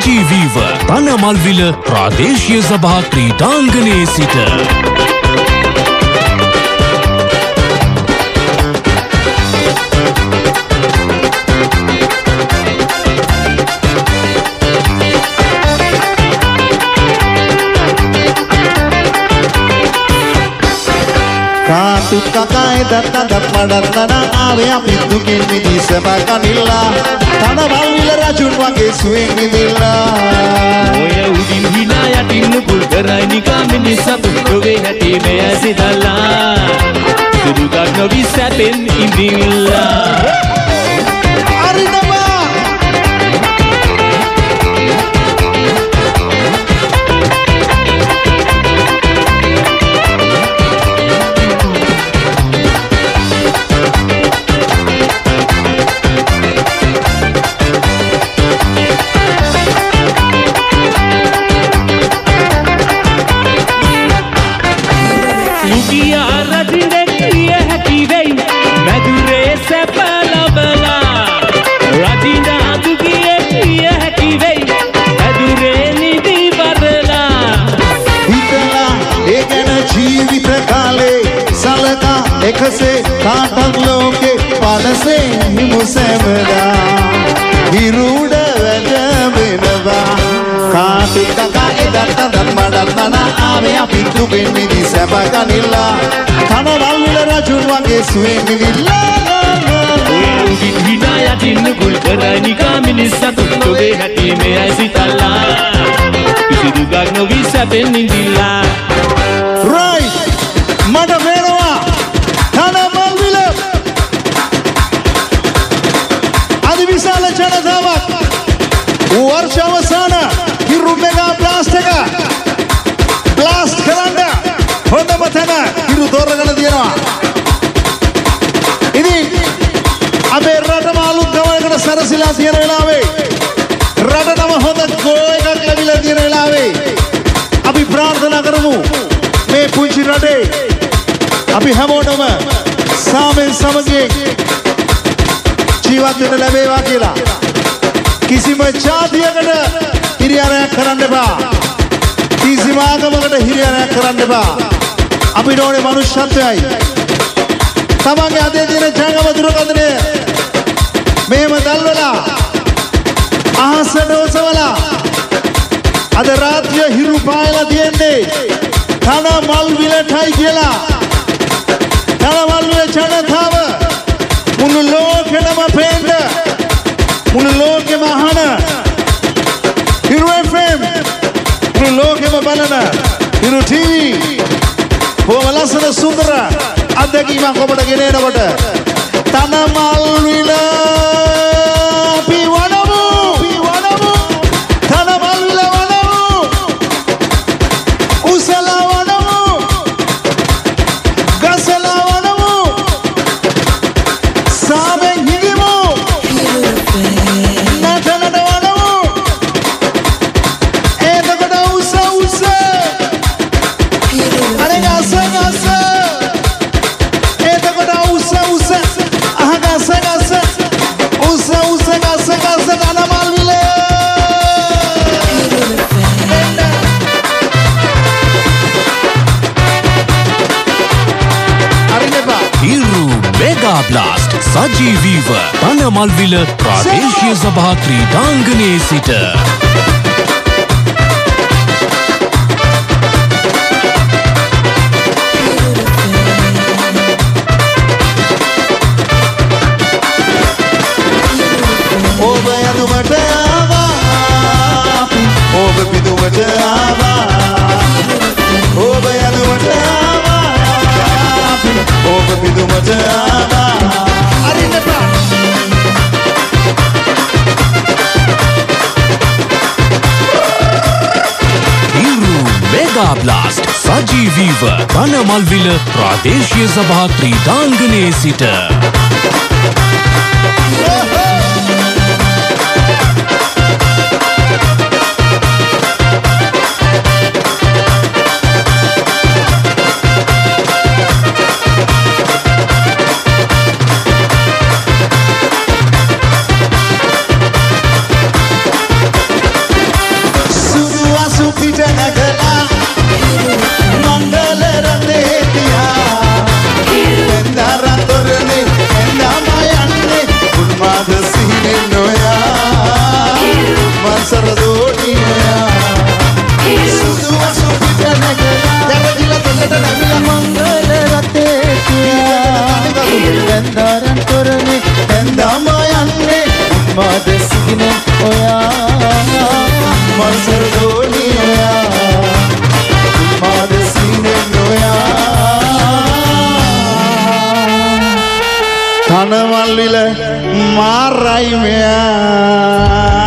සජීවීව තනමල්විල ප්‍රාදේශීය සභා ක්‍රීඩාංගණයේ සිට Katu kakai datang padana awe api tukin midi sebakanilla Tana malwila rajun wage swing midilla Oya udin hina yatin pul karai nikah minisa tuwe hati meya sidala Surudak no bisa pen indilla Arinama ekase kaatak loke panase himusemda hiruda vejabenava kaatu kaka edatta dammadanna ave api tugen midi sebaganilla kana malwila rajun wage suwen midilla udin hina yatin pul karai nikah minisa tuwe hati meya sidala Surudak no bisa pen indilla right mata venawa විශාල ජනතාවක් වර්ෂ අවසාන Hiru mega blast එක blast කරන්න හොඳම තැන හිරු තෝරගෙන තියෙනවා. ඉතින් අපේ රටම අලුත් ගමනකට සැරසිලා තියෙන වෙලාවේ රටටම හොඳ ගෝ එකක් ලැබිලා තියෙන වෙලාවේ අපි ප්‍රාර්ථනා කරමු මේ පුංචි රටේ අපි හැමෝටම සාමෙන් සමගියෙන් ජීවත් වෙන්න ලැබේවා කියලා කිසිම ජාතියකට හිරියාරයක් කරන්න එපා කිසිම ආගමකට හිරියාරයක් කරන්න එපා අපිට ඕනේ මනුෂ්‍යත්වයයි තමන්ගේ අතේ තියෙන ජංගම දුරකථනය මෙහෙම දැල්වලා අහසට ඔසවලා අද රාත්‍රිය හිරු පායලා තියෙන්නේ තන මල් විලටයි කියලා තන මල් විල ජනතාව මුළු ලෝකෙම පේන්න මුළු ලෝකෙම අහන හිරු FM මුළු ලෝකෙම බලන හිරු TV බොහොම ලස්සන සුන්දර අත්දැකීමක් ඔබට ගෙන එනකොට තන මල් විල අපි වනමු තන මල් විල වනමු උසලා වනමු ගසලා වනමු සාමෙන් හිඳිමු නටනට වනමු එතකොට උස අර ගස එතකොට උස අහ ගස උස ගස තන මල් විල හිරු මෙගා බ්ලාස්ට් සජීවීව තනමල්විල ප්‍රාදේශීය සභා ක්‍රීඩාංගණයේ සිට ඔබ යනුමට ආවා ඔබ පිදුමට ආවා ඔබ යනුමට ආවා ඔබ පිදුමට ආවා අරින්නපා හිරු මෙගා බ්ලාස්ට් සජීවීව තනමල්විල ප්‍රාදේශීය සභා ක්‍රීඩාංගණයේ සිට මද සිගින ඔයා මසර දෝනි ඔයා මද සිගින ඔයා තනමල් විල මාරයි මෙයා